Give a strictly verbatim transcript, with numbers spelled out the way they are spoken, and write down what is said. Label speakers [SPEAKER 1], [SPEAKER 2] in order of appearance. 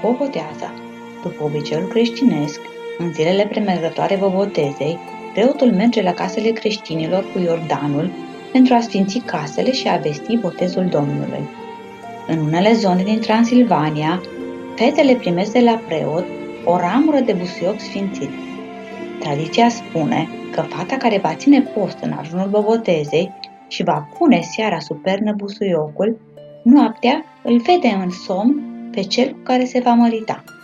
[SPEAKER 1] bobotează. După obiceiul creștinesc, în zilele premergătoare bobotezei, preotul merge la casele creștinilor cu Iordanul pentru a sfinți casele și a vesti botezul Domnului. În unele zone din Transilvania, fetele primesc de la preot o ramură de busuioc sfințit. Tradiția spune că fata care va ține post în ajunul bobotezei și va pune seara sub pernă busuiocul, noaptea îl vede în somn pe cel cu care se va mărita.